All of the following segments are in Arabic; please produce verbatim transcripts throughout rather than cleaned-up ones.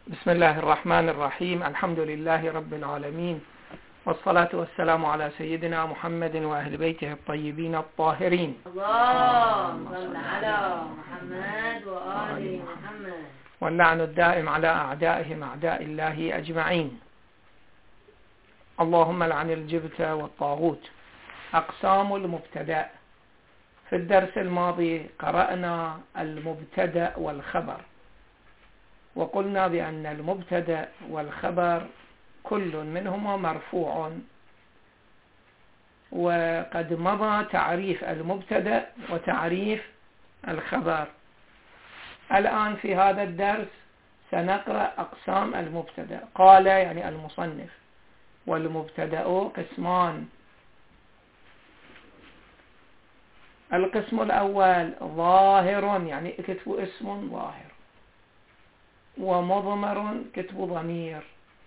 بسم الله الرحمن الرحيم. الحمد لله رب العالمين، والصلاة والسلام على سيدنا محمد وأهل بيته الطيبين الطاهرين. اللهم صل على محمد وآل محمد. واللعن الدائم على أعدائهم أعداء الله أجمعين. اللهم لعن الجبت والطاغوت. أقسام المبتدأ. في الدرس الماضي قرأنا المبتدأ والخبر، وقلنا بأن المبتدأ والخبر كل منهما مرفوع، وقد مضى تعريف المبتدأ وتعريف الخبر. الآن في هذا الدرس سنقرأ أقسام المبتدأ. قال يعني المصنف: والمبتدأ قسمان. القسم الأول ظاهر، يعني كتب اسم ظاهر، ومضمر كتب ضمير.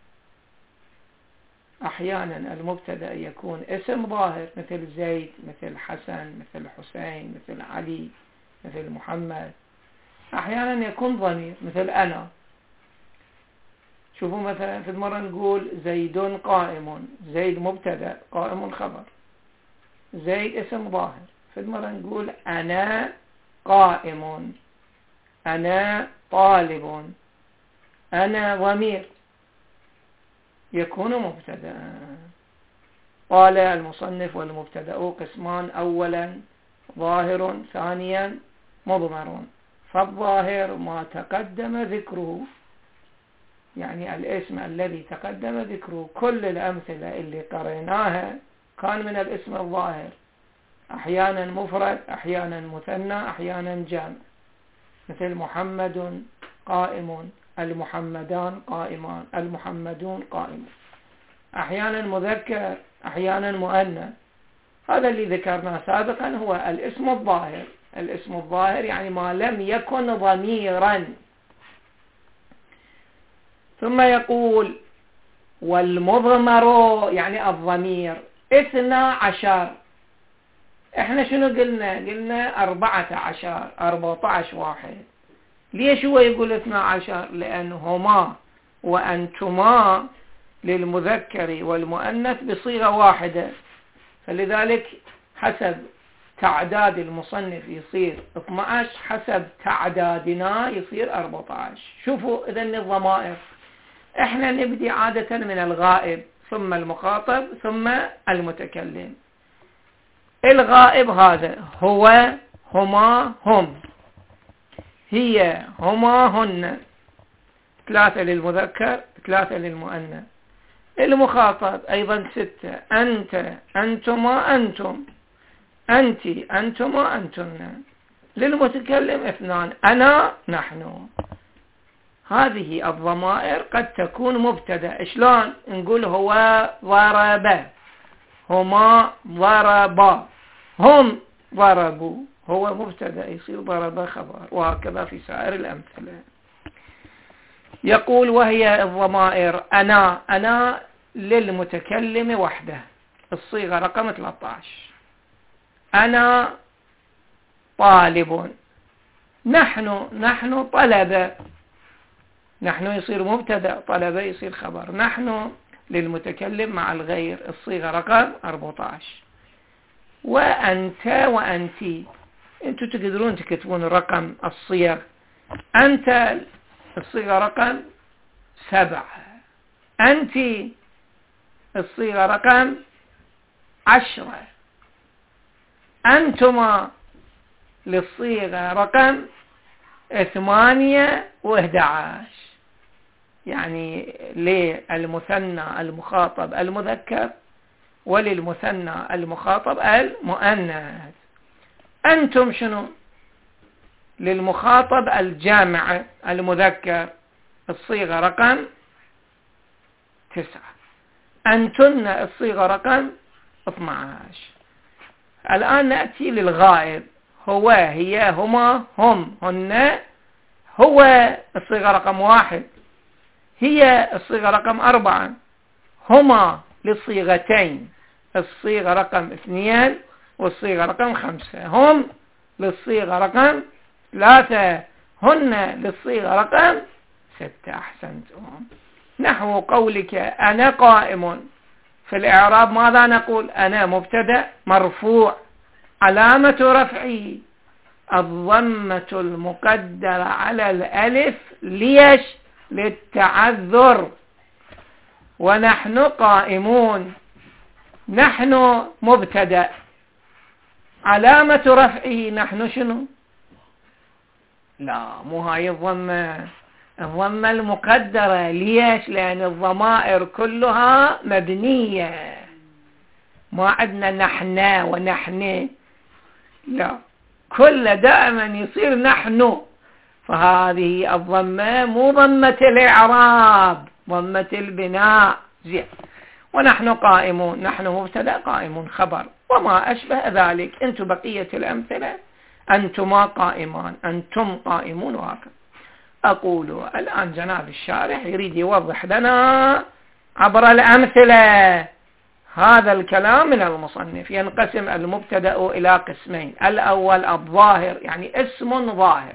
أحيانا المبتدأ يكون اسم ظاهر مثل زيد، مثل حسن، مثل حسين، مثل علي، مثل محمد. أحيانا يكون ضمير مثل أنا. شوفوا مثلا في المرة نقول زيد قائم، زيد مبتدأ، قائم خبر. زيد اسم ظاهر. في المرة نقول أنا قائم، أنا طالب، أنا ضمير، يكون مبتدأ. قال المصنف: والمبتدأ قسمان. أولا ظاهر، ثانيا مضمر. فالظاهر ما تقدم ذكره، يعني الاسم الذي تقدم ذكره. كل الأمثلة اللي قريناها كان من الاسم الظاهر، أحيانا مفرد، أحيانا مثنى، أحيانا جمع، مثل محمد قائم، المحمدان قائمان، المحمدون قائمون. أحيانا مذكر، أحيانا مؤنث. هذا اللي ذكرناه سابقا هو الاسم الظاهر. الاسم الظاهر يعني ما لم يكن ضميرا. ثم يقول: والمضمر يعني الضمير. اثنى عشر. احنا شنو قلنا؟ قلنا أربعة عشر، أربعة عشر واحد. ليش هو يقول اثنى عشر؟ لأنهما وأنتما للمذكر والمؤنث بصيغة واحدة، فلذلك حسب تعداد المصنف يصير اثنى عشر، حسب تعدادنا يصير أربعة عشر. شوفوا إذن الضمائر. احنا نبدي عادة من الغائب، ثم المخاطب، ثم المتكلم. الغائب هذا هو، هما، هم، هي، هما، هن. ثلاثة للمذكر، ثلاثة للمؤنث. المخاطب أيضا ستة: أنت، أنتما، أنتم، أنت، أنتما، أنتن. للمتكلم اثنان: أنا، نحن. هذه الضمائر قد تكون مبتدأ. شلون نقول؟ هو ضرب، هما ضربا، هم ضربوا. هو مبتدأ يصير ضرب خبر، وهكذا في سائر الأمثلة. يقول: وهي الضمائر أنا. أنا للمتكلم وحده، الصيغة رقم ثلاثة عشر. أنا طالب. نحن، نحن طلب. نحن يصير مبتدأ، طلب يصير خبر. نحن للمتكلم مع الغير، الصيغة رقم أربعة عشر. وأنت وأنتي. أنتوا تقدرون تكتبون رقم الصيغ. أنت الصيغة رقم سبعة، أنت الصيغة رقم عشرة، أنتما للصيغة رقم ثمانية وإحدى عشر. يعني للمثنى المخاطب المذكر، وللمثنى المخاطب المؤنث. أنتم شنو؟ للمخاطب الجامع المذكر، الصيغة رقم تسعة. أنتن الصيغة رقم اثنى عشر. الآن نأتي للغائب. هو، هي، هما، هم، هن. هو الصيغة رقم واحد، هي الصيغة رقم أربعة، هما للصيغتين، الصيغة رقم اثنين والصيغة رقم خمسة. هم للصيغة رقم ثلاثة، هن للصيغة رقم ستة أحسنتم. نحو قولك أنا قائم، في الإعراب ماذا نقول؟ أنا مبتدأ مرفوع علامة رفعه الضمة المقدرة على الألف، ليش؟ للتعذر. ونحن قائمون، نحن مبتدأ علامة رفعه نحن شنو؟ لا، مو هاي الضمة، الضمة المقدرة. ليش؟ لأن الضمائر كلها مبنية، ما عندنا نحن ونحن، لا، كل دائما يصير نحن. فهذه الضمة مو ضمة الإعراب، ضمة البناء. زين. ونحن قائمون، نحن مبتدأ قائمون خبر، وما أشبه ذلك. أنتم بقية الأمثلة أنتما قائمان، أنتم قائمون، وهكذا. أقول الآن جناب الشارح يريد يوضح لنا عبر الأمثلة هذا الكلام من المصنف. ينقسم المبتدأ إلى قسمين. الأول الظاهر، يعني اسم ظاهر.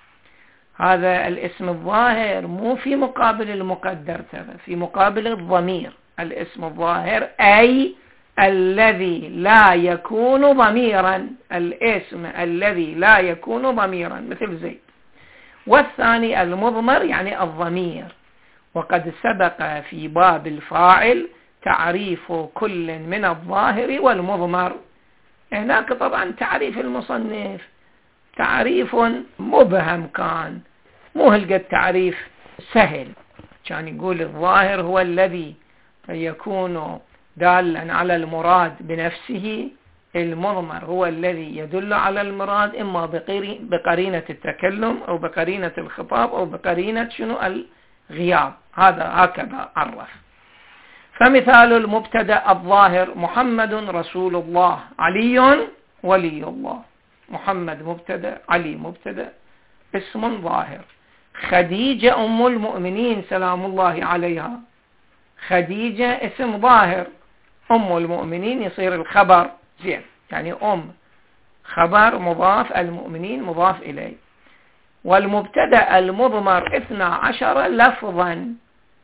هذا الاسم الظاهر مو في مقابل المقدر، في مقابل الضمير. الاسم الظاهر أي الذي لا يكون ضميرا، الاسم الذي لا يكون ضميرا مثل زيد. والثاني المضمر، يعني الضمير. وقد سبق في باب الفاعل تعريف كل من الظاهر والمضمر. هناك طبعا تعريف المصنف تعريف مبهم، كان مو هلقى التعريف سهل. كان يقول الظاهر هو الذي يكون دالا على المراد بنفسه، المضمر هو الذي يدل على المراد إما بقرينة التكلم أو بقرينة الخطاب أو بقرينة شنو الغياب. هذا هكذا عرف. فمثال المبتدأ الظاهر: محمد رسول الله، علي ولي الله. محمد مبتدأ، علي مبتدأ، اسم ظاهر. خديجة أم المؤمنين سلام الله عليها، خديجة اسم ظاهر، أم المؤمنين يصير الخبر. زين، يعني أم خبر مضاف، المؤمنين مضاف إليه. والمبتدأ المضمر اثنا عشر لفظا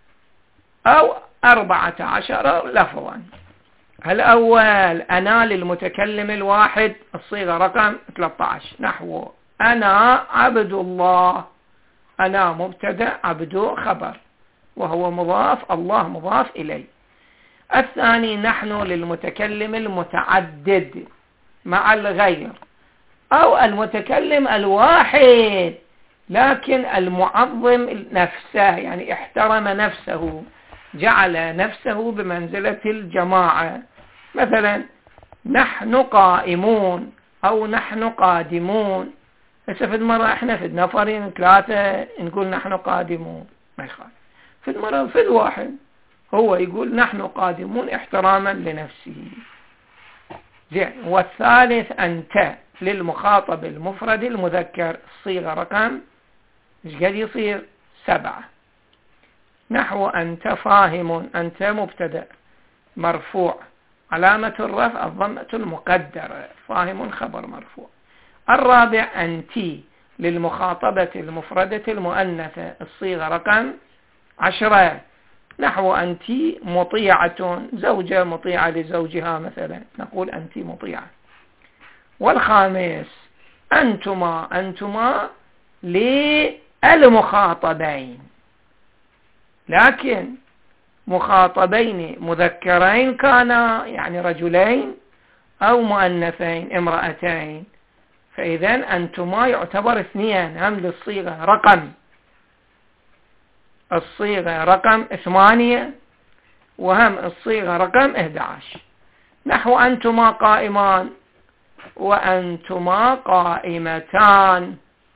أو أربعة عشر لفظا. الأول أنا للمتكلم الواحد، الصيغة رقم ثلاثة عشر. نحو أنا عبد الله، أنا مبتدأ، عبد خبر، وهو مضاف، الله مضاف إليه. الثاني نحن للمتكلم المتعدد مع الغير، أو المتكلم الواحد لكن المعظم نفسه، يعني احترم نفسه، جعل نفسه بمنزلة الجماعة. مثلا نحن قائمون أو نحن قادمون. هسه في المرة احنا في نفرين ثلاثة نقول نحن قادمون، ما يخالف. في المرة في الواحد هو يقول نحن قادمون احتراما لنفسه. زين. والثالث أنت للمخاطب المفرد المذكر، الصيغة رقم ايش قد يصير؟ سبعة. نحو أنت فاهم، أنت مبتدأ مرفوع، علامة الرفع الضمة المقدرة، فاهم خبر مرفوع. الرابع أنتي للمخاطبة المفردة المؤنثة، الصيغة رقم عشرة. نحو أنتي مطيعة، زوجة مطيعة لزوجها مثلا، نقول أنتي مطيعة. والخامس أنتما، أنتما للمخاطبين، لكن مخاطبين مذكرين كانا، يعني رجلين، أو مؤنثين امرأتين. فإذا أنتما يعتبر اثنين، هم للصيغة رقم، الصيغة رقم ثمانية، وهم الصيغة رقم إحدى عشر. نحو أنتما قائمان وأنتما قائمتان.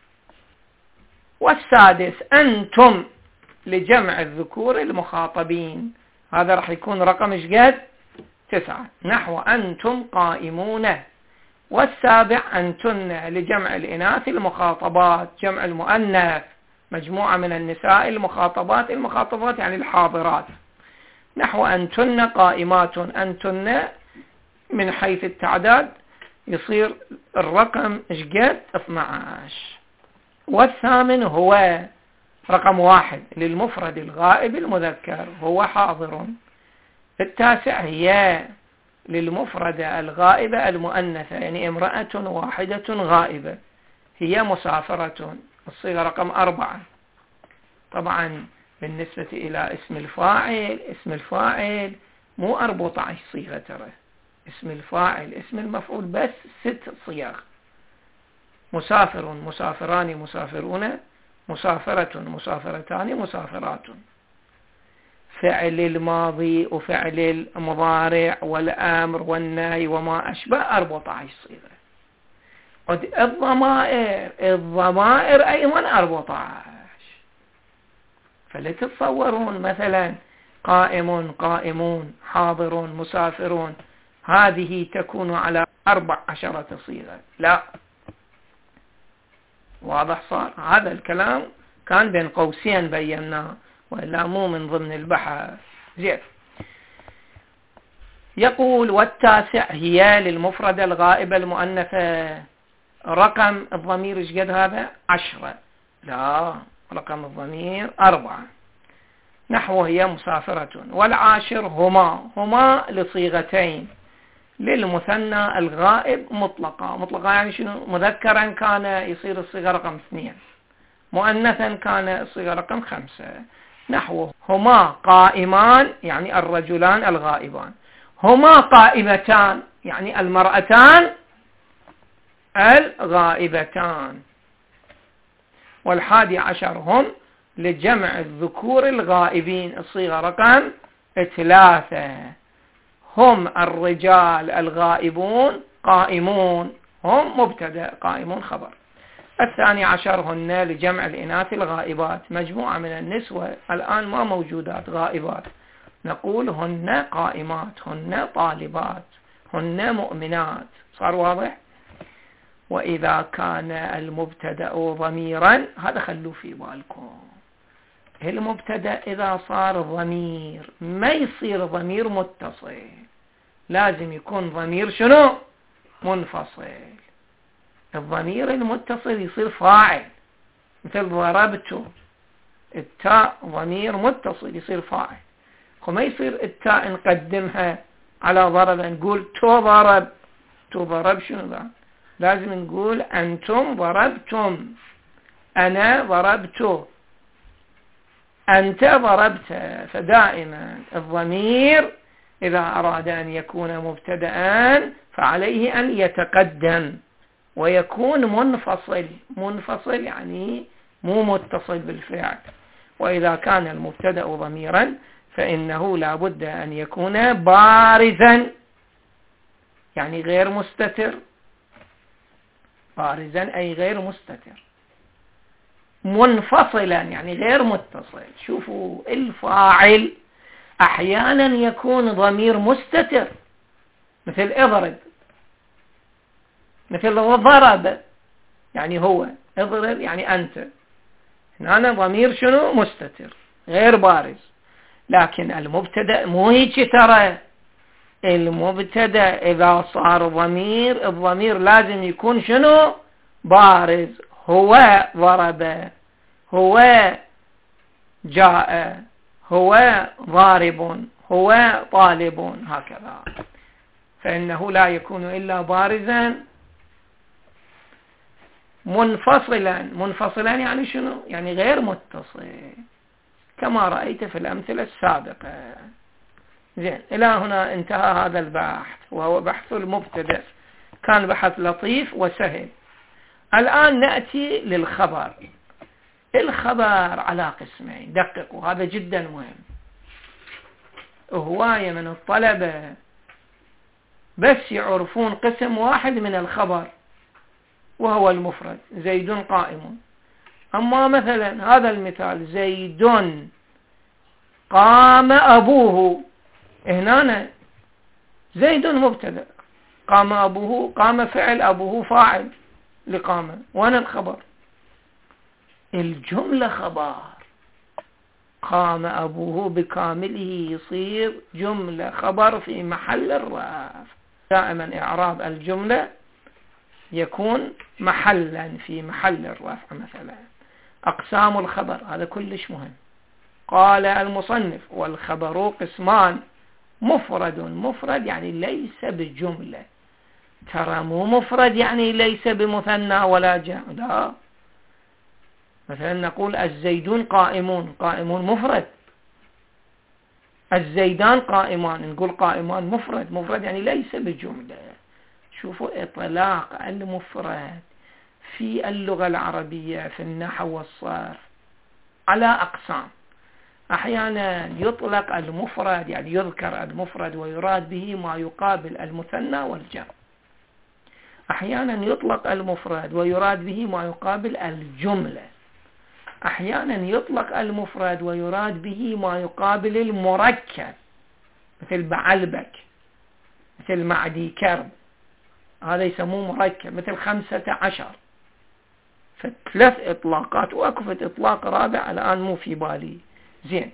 والسادس أنتم لجمع الذكور المخاطبين، هذا راح يكون رقم ايش قد؟ تسعة. نحو أنتم قائمون. والسابع أنتن لجمع الإناث المخاطبات، جمع المؤنث، مجموعة من النساء المخاطبات، المخاطبات يعني الحاضرات. نحو أنتن قائمات، أنتن من حيث التعداد يصير الرقم ايش قد؟ اثنى عشر. والثامن هو رقم واحد للمفرد الغائب المذكر هو حاضر. التاسع هي للمفردة الغائبة المؤنثة، يعني امرأة واحدة غائبة، هي مسافرة. الصيغة رقم أربعة. طبعا بالنسبة إلى اسم الفاعل، اسم الفاعل مو أربعة عشر صيغة، ترى اسم الفاعل اسم المفعول بس ست صيغ: مسافر، مسافران، مسافرون، مسافرة، مسافرتان، مسافرات. فعل الماضي وفعل المضارع والأمر والنهي وما أشبه أربعة عشر صيغة. الضمائر الضمائر أيضا أربعة عشر. فلا تتصورون مثلا قائم، قائمون، حاضر، مسافرون، هذه تكون على أربع عشرة صيغة، لا. واضح صار؟ هذا الكلام كان بين قوسين بيناه، وإلا مو من ضمن البحث. زين. يقول والتاسع هي للمفردة الغائبة المؤنثة. رقم الضمير ايش قد هذا؟ عشرة. لا، رقم الضمير أربعة. نحو هي مسافرة. والعاشر هما. هما لصيغتين: للمثنى الغائب مطلقة. مطلقة يعني شنو؟ مذكرا كان يصير الصيغة رقم اثنين، مؤنثا كان الصيغة رقم خمسة. نحو هما قائمان يعني الرجلان الغائبان، هما قائمتان يعني المرأتان الغائبتان. والحادي عشر هم لجمع الذكور الغائبين، الصيغة رقم ثلاثة: هم الرجال الغائبون قائمون. هم مبتدأ، قائمون خبر. الثاني عشر هن لجمع الإناث الغائبات، مجموعة من النسوة الآن ما موجودات غائبات، نقول هن قائمات، هن طالبات، هن مؤمنات. صار واضح؟ وإذا كان المبتدأ ضميرا، هذا خلوا في بالكم، المبتدأ إذا صار ضمير ما يصير ضمير متصل، لازم يكون ضمير شنو؟ منفصل. الضمير المتصل يصير فاعل، مثل ضربته، التاء ضمير متصل يصير فاعل، وما يصير التاء نقدمها على ضرب نقول تو ضرب. تو ضرب شنو ذا؟ لازم نقول أنتم ضربتم، أنا ضربت، أنت ضربت. فدائما الضمير إذا أراد أن يكون مبتدأ فعليه أن يتقدم ويكون منفصل. منفصل يعني مو متصل بالفعل. وإذا كان المبتدأ ضميرا فإنه لا بد أن يكون بارزا، يعني غير مستتر. بارزا أي غير مستتر. منفصلا يعني غير متصل. شوفوا الفاعل أحيانا يكون ضمير مستتر، مثل اضرب، مثل ضرب يعني هو، اضرب يعني أنت. هنا ضمير شنو؟ مستتر غير بارز. لكن المبتدأ مو هيك، ترى المبتدأ إذا صار ضمير، الضمير لازم يكون شنو؟ بارز. هو ضرب، هو جاء، هو ضارب، هو طالب، هكذا. فإنه لا يكون إلا بارزا منفصلا. منفصلا يعني شنو؟ يعني غير متصل، كما رأيت في الأمثلة السابقة. زين، إلى هنا انتهى هذا البحث، وهو بحث المبتدأ. كان بحث لطيف وسهل. الآن نأتي للخبر. الخبر على قسمين، دققوا، هذا جدا مهم. هواية من الطلبة بس يعرفون قسم واحد من الخبر وهو المفرد: زيد قائم. أما مثلا هذا المثال: زيد قام أبوه، هنا زيد مبتدأ، قام أبوه، قام فعل، أبوه فاعل لقام، وانا الخبر. الجملة خبر، قام أبوه بكامله يصير جملة خبر في محل الرفع. دائما إعراب الجملة يكون محلا في محل الرفع. مثلا أقسام الخبر هذا كلش مهم. قال المصنف والخبر قسمان مفرد. مفرد يعني ليس بجملة، ترى مو مفرد يعني ليس بمثنى ولا جمع، لا. مثلا نقول الزيدون قائمون، قائمون مفرد. الزيدان قائمان، نقول قائمان مفرد. مفرد يعني ليس بجملة. شوفوا إطلاق المفرد في اللغة العربية في النحو والصرف على أقسام. أحيانا يطلق المفرد يعني يذكر المفرد ويراد به ما يقابل المثنى والجمع. أحيانا يطلق المفرد ويراد به ما يقابل الجملة. أحيانا يطلق المفرد ويراد به ما يقابل المركب، مثل بعلبك، مثل معدي كرب، هذا يسموه مركب، مثل خمسة عشر. فثلاث إطلاقات، وأكفت إطلاق رابع الآن مو في بالي. زين.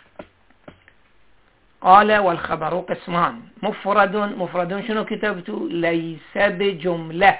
قال والخبر قسمان مفرد. مفرد شنو كتبته؟ ليس بجملة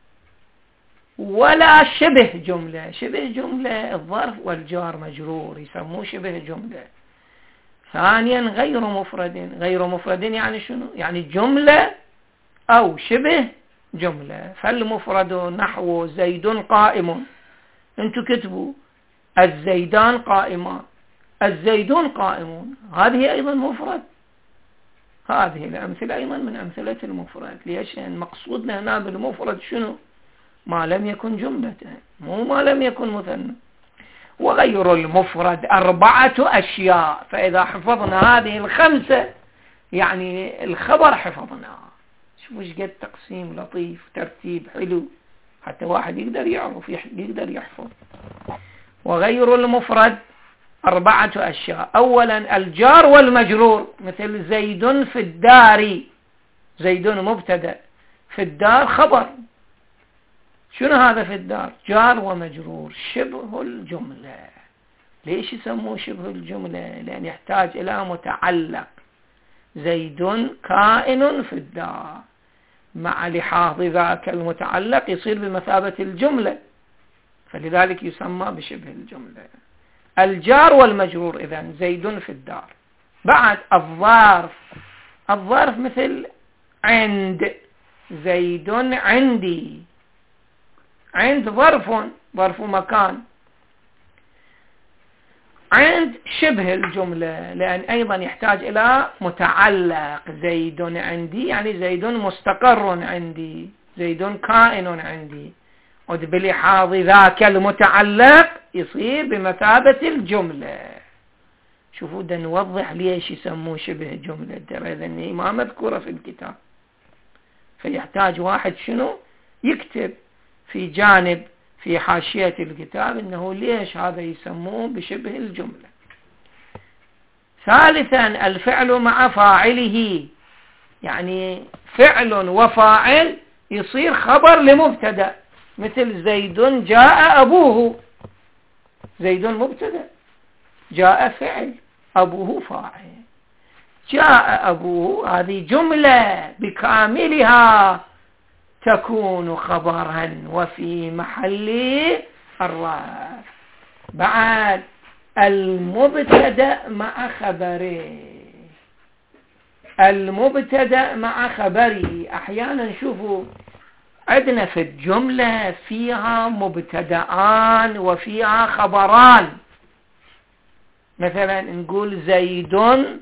ولا شبه جملة. شبه جملة الظرف والجار مجرور يسموه شبه جملة. ثانيا غير مفرد. غير مفرد يعني شنو؟ يعني جملة أو شبه جملة. فالمفرد نحو زيد قائم، انتو كتبوا الزيدان قائمان، الزيدون قائمون، هذه أيضا مفرد. هذه الأمثلة أيضا من أمثلة المفرد. ليش؟ يعني مقصودنا هنا بالمفرد شنو؟ ما لم يكن جملة، مو ما لم يكن مثنى. وغير المفرد أربعة أشياء. فإذا حفظنا هذه الخمسة يعني الخبر حفظناه. شوفوا ايش قد تقسيم لطيف، ترتيب حلو، حتى واحد يقدر يعرف يقدر يحفظ. وغير المفرد أربعة أشياء. أولا الجار والمجرور، مثل زيد في الدار. زيد مبتدأ، في الدار خبر. شنو هذا في الدار؟ جار ومجرور، شبه الجملة. ليش يسموه شبه الجملة؟ لأن يحتاج إلى متعلق. زيد كائن في الدار، مع لحاظ ذاك المتعلق يصير بمثابة الجملة، فلذلك يسمى بشبه الجملة. الجار والمجرور إذن زيد في الدار. بعد الظرف. الظرف مثل عند، زيد عندي. عند ظرف، ظرف مكان. عند شبه الجملة، لأن أيضا يحتاج إلى متعلق. زيد عندي يعني زيد مستقر عندي، زيد كائن عندي، وبلحاظ ذاك المتعلق يصير بمثابة الجملة. شوفوا ده نوضح ليش يسموه شبه جملة، ترى ذني ما مذكورة في الكتاب، فيحتاج واحد شنو يكتب في جانب في حاشية الكتاب إنه ليش هذا يسموه بشبه الجملة. ثالثا الفعل مع فاعله، يعني فعل وفاعل يصير خبر لمبتدأ، مثل زيد جاء أبوه. زيد مبتدأ، جاء فعل، أبوه فاعل. جاء أبوه هذه جملة بكاملها تكون خبرا وفي محل الرفع. بعد المبتدأ مع خبره. المبتدأ مع خبره أحيانا شوفوا عندنا في الجملة فيها مبتدأان وفيها خبران. مثلا نقول زيد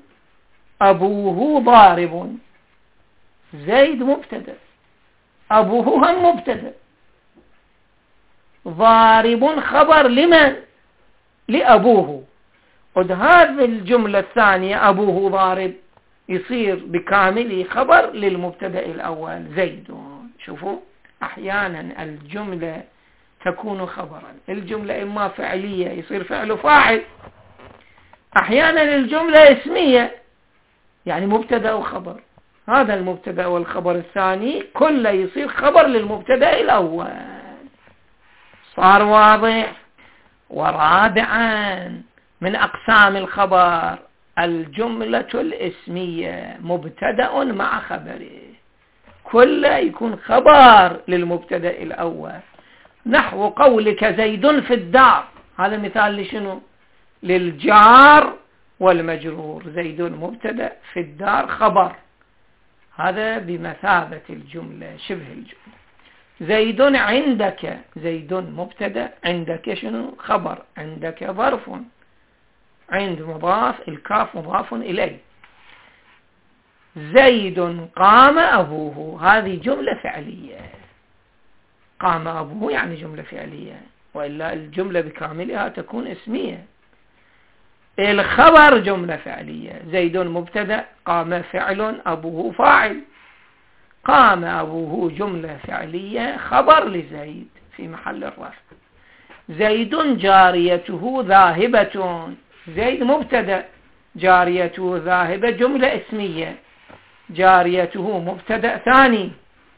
أبوه ضارب. زيد مبتدأ، أبوه هم مبتدأ، ضارب خبر لمن؟ لأبوه. قد هذه الجملة الثانية أبوه ضارب يصير بكامله خبر للمبتدأ الأول زيد. شوفوا أحيانا الجملة تكون خبرا. الجملة إما فعلية يصير فعل فاعل، أحيانا الجملة اسمية يعني مبتدأ وخبر. هذا المبتدأ والخبر الثاني كله يصير خبر للمبتدأ الأول. صار واضح؟ ورابعا من أقسام الخبر الجملة الاسمية، مبتدأ مع خبره، كله يكون خبر للمبتدأ الأول. نحو قولك زيد في الدار، هذا مثال لشنو؟ للجار والمجرور. زيد مبتدأ في الدار خبر، هذا بمثابة الجملة شبه الجملة. زيد عندك، زيد مبتدأ، عندك شنو؟ خبر، عندك ظرف، عند مضاف، الكاف مضاف إليه. زيد قام أبوه، هذه جملة فعلية، قام أبوه يعني جملة فعلية، وإلا الجملة بكاملها تكون اسمية. الخبر جملة فعلية، زيد مبتدأ، قام فعل، أبوه فاعل. قام أبوه جملة فعلية خبر لزيد في محل الرفع. زيد جاريته ذاهبة، زيد مبتدأ، جاريته ذاهبة جملة اسمية، جاريته مبتدأ ثاني،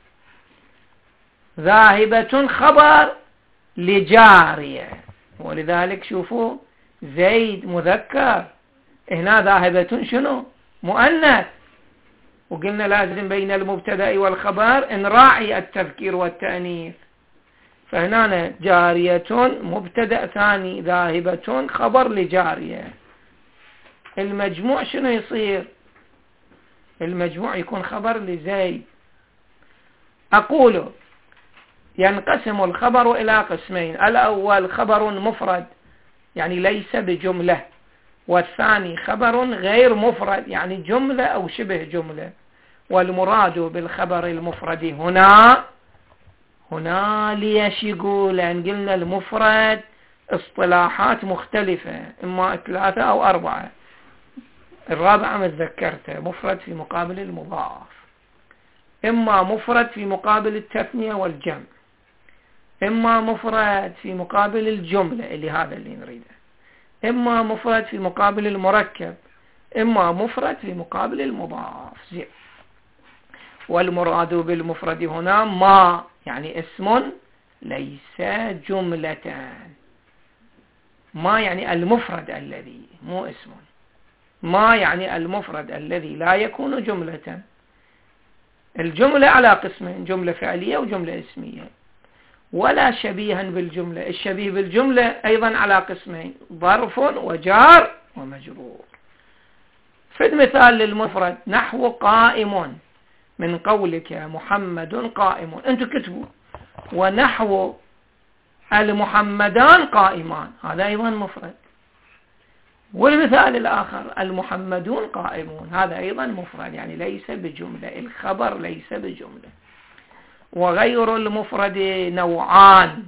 ذاهبة خبر لجارية. ولذلك شوفوا زيد مذكر، هنا ذاهبة شنو؟ مؤنث، وقلنا لازم بين المبتدأ والخبر نراعي التذكير والتأنيث. فهنا جارية مبتدأ ثاني، ذاهبة خبر لجارية. المجموع شنو يصير؟ المجموع يكون خبر لزيد. أقول ينقسم الخبر إلى قسمين: الأول خبر مفرد يعني ليس بجملة، والثاني خبر غير مفرد يعني جملة أو شبه جملة. والمراد بالخبر المفرد هنا هنا ليش يقول؟ لأن قلنا المفرد اصطلاحات مختلفة، إما ثلاثة أو أربعة، الرابعة ما تذكرته، مفرد في مقابل المضاعف، إما مفرد في مقابل التثنية والجمع، إما مفرد في مقابل الجملة اللي هذا اللي نريده، إما مفرد في مقابل المركب، إما مفرد في مقابل المضاعف. زين. والمراد بالمفرد هنا ما يعني اسم ليس جملة، ما يعني المفرد الذي، مو اسم، ما يعني المفرد الذي لا يكون جملة. الجملة على قسمين: جملة فعلية وجملة اسمية. ولا شبيها بالجملة، الشبيه بالجملة أيضا على قسمين: ظرف وجار ومجرور. في المثال للمفرد نحو قائم، من قولك محمد قائم، أنتم كتبوا ونحو المحمدان قائمان، هذا أيضا مفرد. والمثال الآخر المحمدون قائمون، هذا أيضا مفرد يعني ليس بجملة، الخبر ليس بجملة. وغير المفرد نوعان: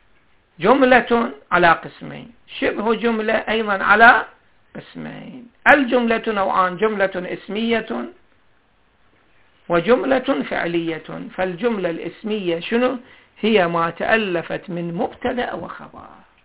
جملة على قسمين، شبه جملة أيضا على قسمين. الجملة نوعان: جملة اسمية وجملة فعلية. فالجملة الاسمية شنو؟ هي ما تألفت من مبتدأ وخبر،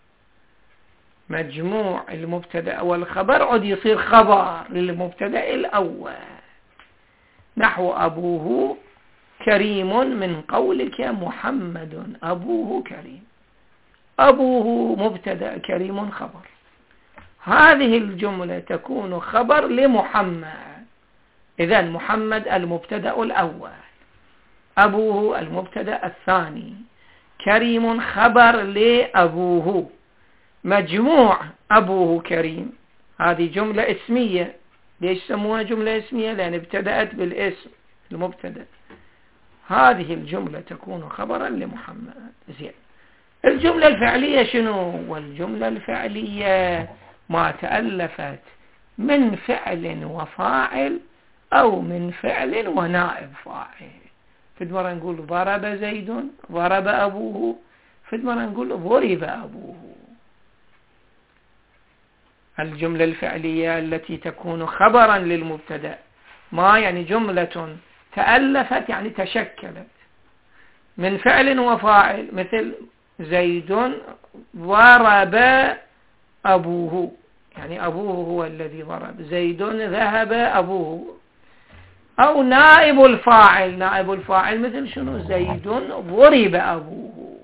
مجموع المبتدأ والخبر عد يصير خبر للمبتدأ الأول. نحو أبوه كريم، من قولك محمد أبوه كريم، أبوه مبتدأ، كريم خبر. هذه الجملة تكون خبر لمحمد. إذن محمد المبتدأ الأول، أبوه المبتدأ الثاني، كريم خبر لأبوه. مجموع أبوه كريم هذه جملة اسمية. ليش سموها جملة اسمية؟ لأن ابتدأت بالاسم المبتدأ. هذه الجملة تكون خبرا لمحمد. زين. الجملة الفعلية شنو؟ والجملة الفعلية ما تألفت من فعل وفاعل أو من فعل ونائب فاعل. في مرة نقول ضرب زيد، ضرب أبوه، في مرة نقول ضرب أبوه. الجملة الفعلية التي تكون خبرا للمبتدأ ما يعني جملة تألفت يعني تشكلت من فعل وفاعل، مثل زيد ضرب أبوه يعني أبوه هو الذي ضرب، زيد ذهب أبوه. أو نائب الفاعل، نائب الفاعل مثل شنو؟ زيد ضرب أبوه.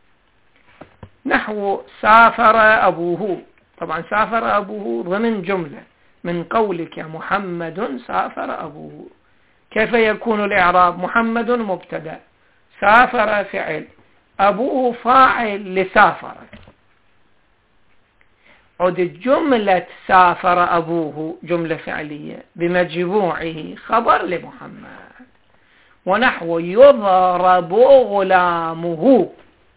نحو سافر أبوه، طبعا سافر أبوه ضمن جملة، من قولك محمد سافر أبوه. كيف يكون الإعراب؟ محمد مبتدأ، سافر فعل، أبوه فاعل لسافر. عد جملة سافر أبوه جملة فعلية بمجموعه خبر لمحمد. ونحو يضرب غلامه،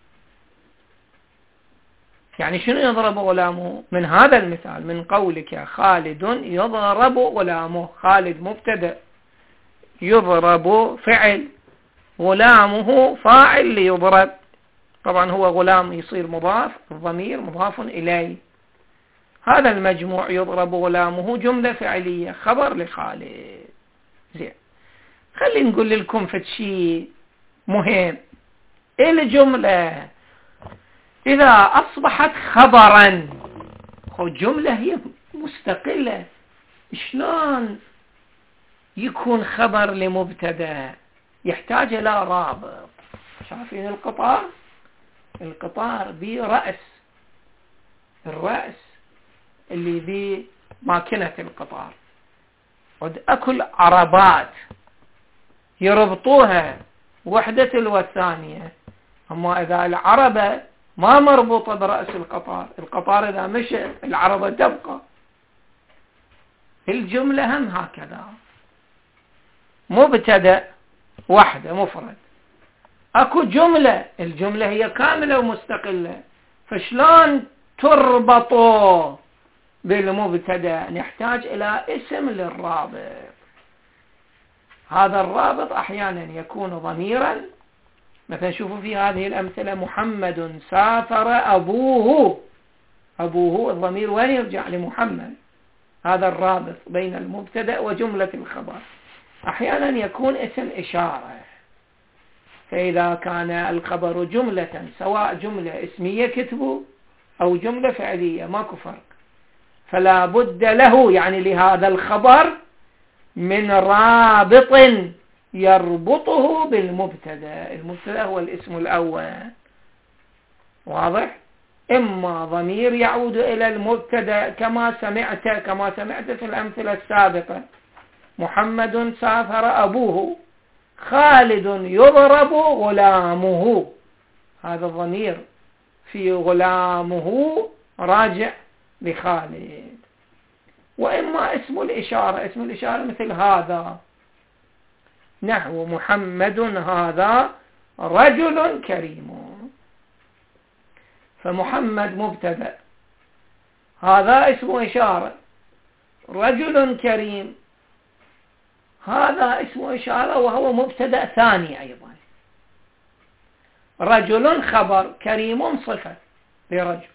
يعني شنو يضرب غلامه؟ من هذا المثال، من قولك خالد يضرب غلامه، خالد مبتدأ، يضرب فعل، غلامه فاعل ليضرب، طبعا هو غلام يصير مضاف، الضمير مضاف إليه. هذا المجموع يضرب غلامه جملة فعلية خبر لخالد. زين، خلينا نقول لكم في شيء مهم. الجملة إذا أصبحت خبرا، خو جملة هي مستقلة، شلون يكون خبر لمبتدأ؟ يحتاج إلى رابط. شايفين القطار؟ القطار برأس، الرأس اللي بماكينة القطار، ود أكل عربات يربطوها وحدة تلو الثانية. أما إذا العربة ما مربوطة برأس القطار، القطار إذا مشى العربة تبقى. الجملة هم هكذا، مبتدأ وحدة مفرد، أكو جملة، الجملة هي كاملة ومستقلة، فشلون تربطوا بالمبتدأ؟ نحتاج إلى اسم للرابط. هذا الرابط أحيانا يكون ضميرا، مثلا شوفوا في هذه الأمثلة محمد سافر أبوه، أبوه الضمير وين يرجع؟ لمحمد، هذا الرابط بين المبتدأ وجملة الخبر. أحيانا يكون اسم إشارة، فإذا كان الخبر جملة، سواء جملة اسمية كتبوا أو جملة فعلية ماكو فرق، فلا بد له يعني لهذا الخبر من رابط يربطه بالمبتدأ. المبتدأ هو الاسم الأول، واضح؟ إما ضمير يعود إلى المبتدأ كما سمعت كما سمعت في الأمثلة السابقة، محمد سافر أبوه، خالد يضرب غلامه، هذا الضمير في غلامه راجع لخالد. وإما اسم الإشارة، اسم الإشارة مثل هذا، نحو محمد هذا رجل كريم، فمحمد مبتدأ، هذا اسم إشارة، رجل كريم هذا اسم إشارة وهو مبتدأ ثاني أيضا، رجل خبر، كريم صفة لرجل.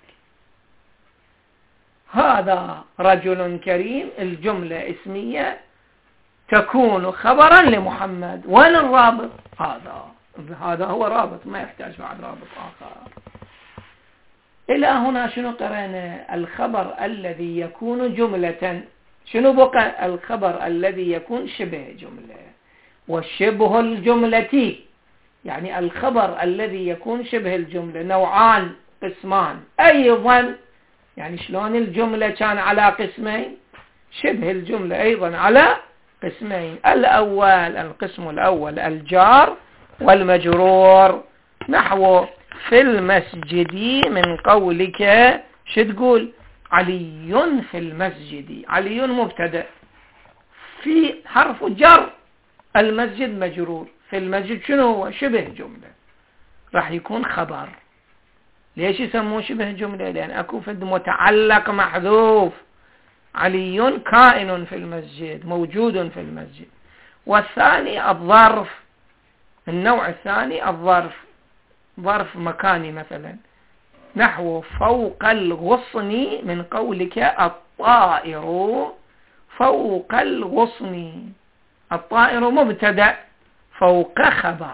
هذا رجل كريم الجملة اسمية تكون خبرا لمحمد. وين الرابط؟ هذا هذا هو رابط، ما يحتاج بعد رابط آخر. إلى هنا شنو قرأنا؟ الخبر الذي يكون جملة، شنو بقى؟ الخبر الذي يكون شبه جملة. والشبه الجملة يعني الخبر الذي يكون شبه الجملة نوعان قسمان أيضا. يعني شلون الجملة كان على قسمين، شبه الجملة أيضا على قسمين. الأول، القسم الأول الجار والمجرور، نحو في المسجد من قولك شو تقول؟ علي في المسجد، علي مبتدأ، في حرف جر، المسجد مجرور، في المسجد شنو هو؟ شبه جملة، راح يكون خبر. ليش يسموه شبه جملة؟ لأن أكو فد متعلق محذوف، علي كائن في المسجد، موجود في المسجد. والثاني الظرف، النوع الثاني الظرف، ظرف مكاني مثلا، نحو فوق الغصن من قولك الطائر فوق الغصن، الطائر مبتدأ، فوق خبر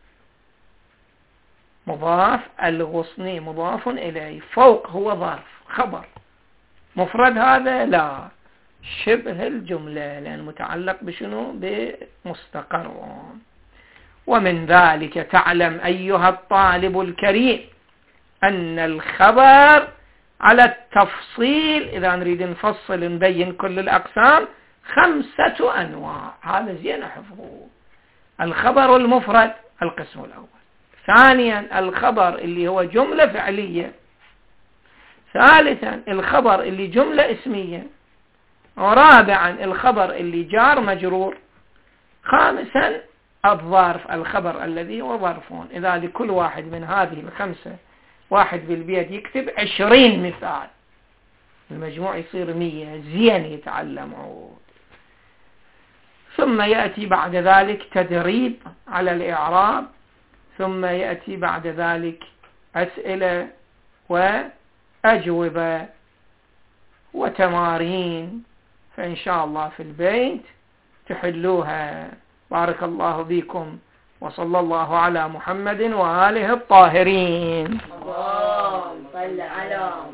مضاف، الغصن مضاف إليه، فوق هو ظرف خبر مفرد، هذا لا، شبه الجملة لأن متعلق بشنو؟ بمستقر. ومن ذلك تعلم أيها الطالب الكريم أن الخبر على التفصيل، إذا نريد نفصل نبين كل الأقسام، خمسة أنواع. هذا زين حفظه. الخبر المفرد القسم الأول، ثانيا الخبر اللي هو جملة فعلية، ثالثا الخبر اللي جملة اسمية. ورابعا الخبر اللي جار مجرور. خامسا الظرف، الخبر الذي هو ظرفون. إذا لكل واحد من هذه الخمسة واحد بالبيت يكتب عشرين مثال، المجموع يصير مية. زين يتعلم عود. ثم يأتي بعد ذلك تدريب على الإعراب، ثم يأتي بعد ذلك أسئلة وأجوبة وتمارين، فإن شاء الله في البيت تحلوها. بارك الله بكم، وصلى الله على محمد وآله الطاهرين. اللهم صل على